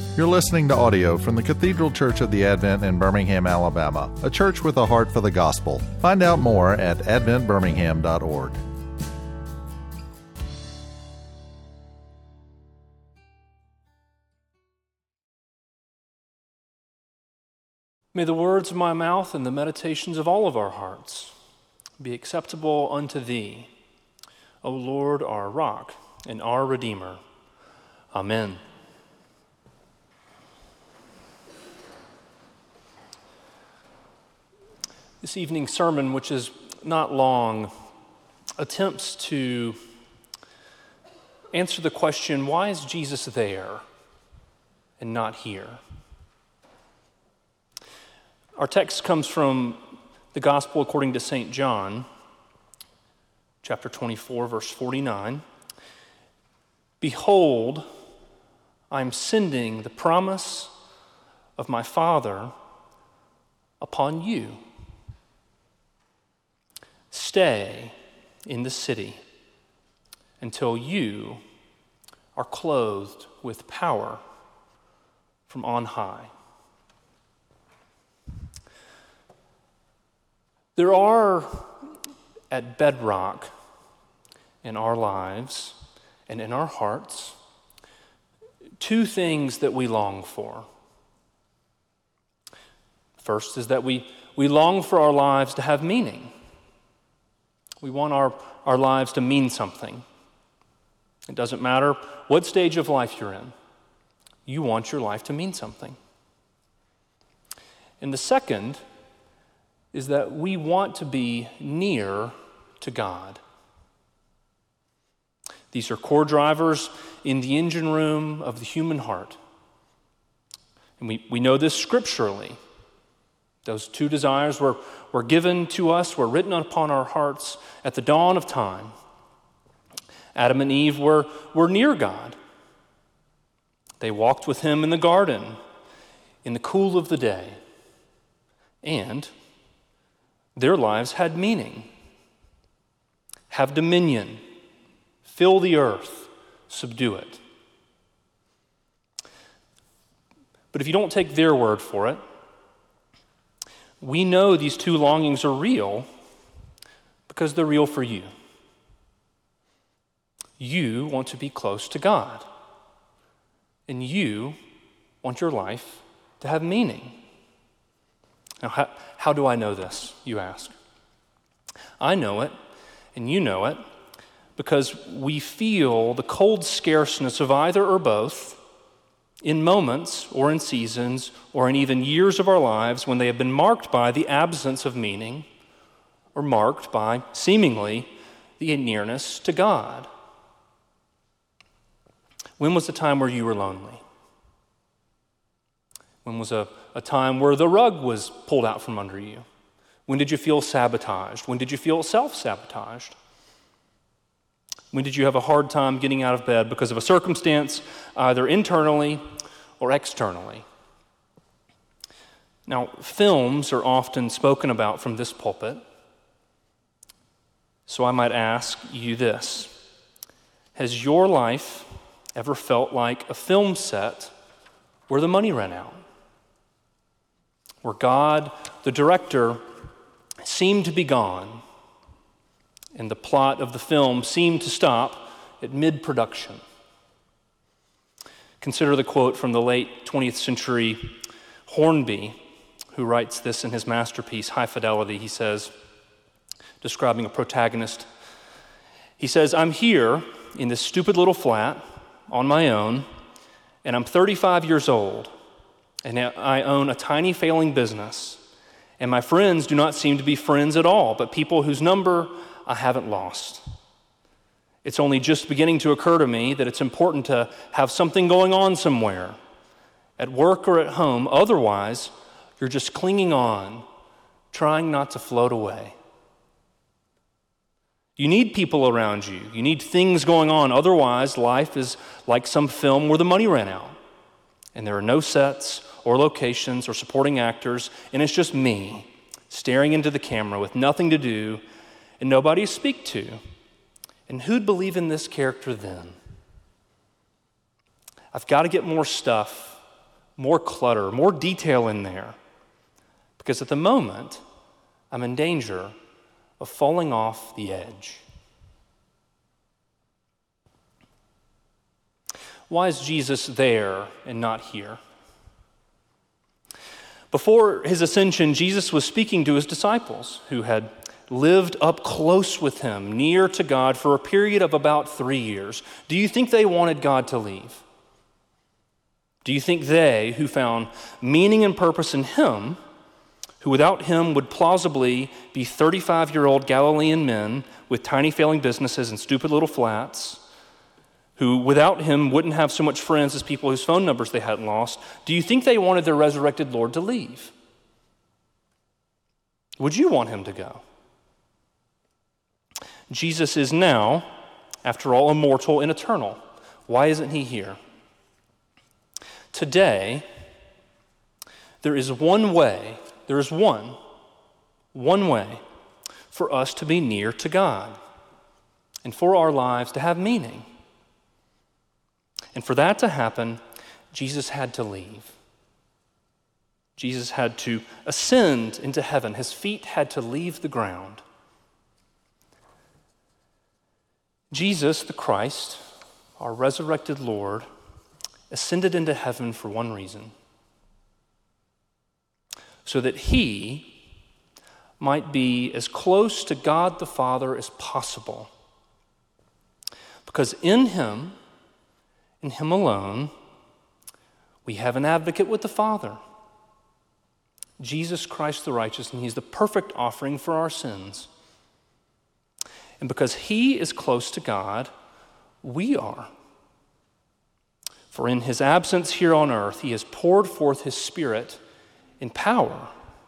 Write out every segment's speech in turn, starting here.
You're listening to audio from the Cathedral Church of the Advent in Birmingham, Alabama, a church with a heart for the gospel. Find out more at adventbirmingham.org. May the words of my mouth and the meditations of all of our hearts be acceptable unto Thee, O Lord, our rock and our Redeemer. Amen. This evening's sermon, which is not long, attempts to answer the question, why is Jesus there and not here? Our text comes from the Gospel according to St. John, chapter 24, verse 49. Behold, I am sending the promise of my Father upon you. Stay in the city until you are clothed with power from on high. There are at bedrock in our lives and in our hearts two things that we long for. First is that we long for our lives to have meaning. We want our lives to mean something. It doesn't matter what stage of life you're in. You want your life to mean something. And the second is that we want to be near to God. These are core drivers in the engine room of the human heart. And we know this scripturally. Those two desires were given to us, were written upon our hearts at the dawn of time. Adam and Eve were near God. They walked with Him in the garden in the cool of the day. And their lives had meaning, have dominion, fill the earth, subdue it. But if you don't take their word for it, we know these two longings are real because they're real for you. You want to be close to God, and you want your life to have meaning. Now, how do I know this, you ask? I know it, and you know it, because we feel the cold scarceness of either or both in moments or in seasons or in even years of our lives when they have been marked by the absence of meaning or marked by, seemingly, the nearness to God. When was the time where you were lonely? When was a time where the rug was pulled out from under you? When did you feel sabotaged? When did you feel self-sabotaged? When did you have a hard time getting out of bed because of a circumstance, either internally or externally? Now, films are often spoken about from this pulpit, so I might ask you this. Has your life ever felt like a film set where the money ran out? Where God, the director, seemed to be gone, and the plot of the film seemed to stop at mid-production. Consider the quote from the late 20th century Hornby, who writes this in his masterpiece, High Fidelity. He says, describing a protagonist, he says, "I'm here in this stupid little flat on my own, and I'm 35 years old, and I own a tiny failing business, and my friends do not seem to be friends at all, but people whose number I haven't lost. It's only just beginning to occur to me that it's important to have something going on somewhere, at work or at home. Otherwise, you're just clinging on, trying not to float away. You need people around you. You need things going on. Otherwise, life is like some film where the money ran out, and there are no sets or locations or supporting actors, and it's just me staring into the camera with nothing to do and nobody to speak to. And who'd believe in this character then? I've got to get more stuff more clutter, more detail in there. Because at the moment, I'm in danger of falling off the edge. Why is Jesus there and not here? Before his ascension, Jesus was speaking to his disciples who had lived up close with him, near to God, for a period of about 3 years. Do you think they wanted God to leave? Do you think they, who found meaning and purpose in him, who without him would plausibly be 35-year-old Galilean men with tiny failing businesses and stupid little flats, who without him wouldn't have so much friends as people whose phone numbers they hadn't lost, do you think they wanted their resurrected Lord to leave? Would you want him to go? Jesus is now, after all, immortal and eternal. Why isn't he here? Today, there is one way for us to be near to God and for our lives to have meaning. And for that to happen, Jesus had to leave. Jesus had to ascend into heaven. His feet had to leave the ground. Jesus, the Christ, our resurrected Lord, ascended into heaven for one reason: so that he might be as close to God the Father as possible. Because in him alone, we have an advocate with the Father, Jesus Christ the righteous, and he's the perfect offering for our sins. And because he is close to God, we are. For in his absence here on earth, he has poured forth his Spirit in power,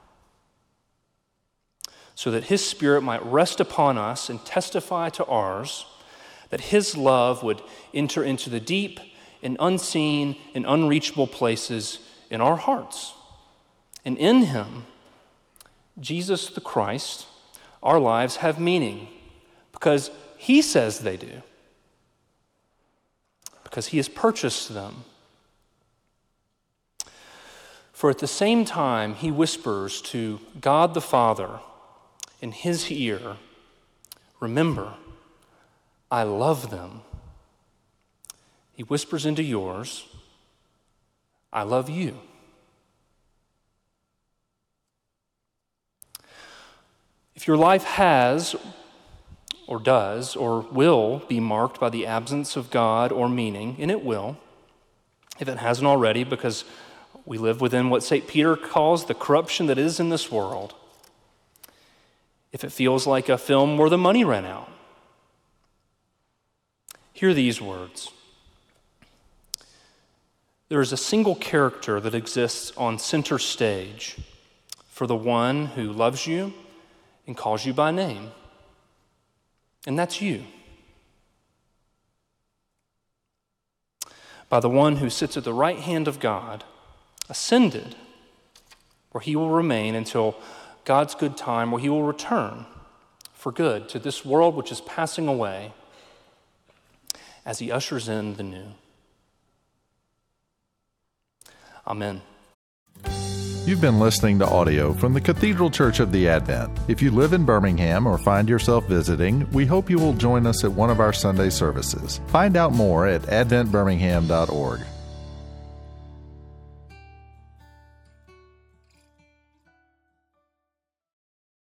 so that his Spirit might rest upon us and testify to ours, that his love would enter into the deep and unseen and unreachable places in our hearts. And in him, Jesus the Christ, our lives have meaning, because he says they do, because he has purchased them. For at the same time, he whispers to God the Father in his ear, "Remember, I love them." He whispers into yours, "I love you." If your life has, or does, or will be marked by the absence of God or meaning, and it will, if it hasn't already, because we live within what St. Peter calls the corruption that is in this world. If it feels like a film where the money ran out, hear these words. There is a single character that exists on center stage for the one who loves you and calls you by name. And that's you. By the one who sits at the right hand of God, ascended, where he will remain until God's good time, where he will return for good to this world which is passing away as he ushers in the new. Amen. You've been listening to audio from the Cathedral Church of the Advent. If you live in Birmingham or find yourself visiting, we hope you will join us at one of our Sunday services. Find out more at adventbirmingham.org.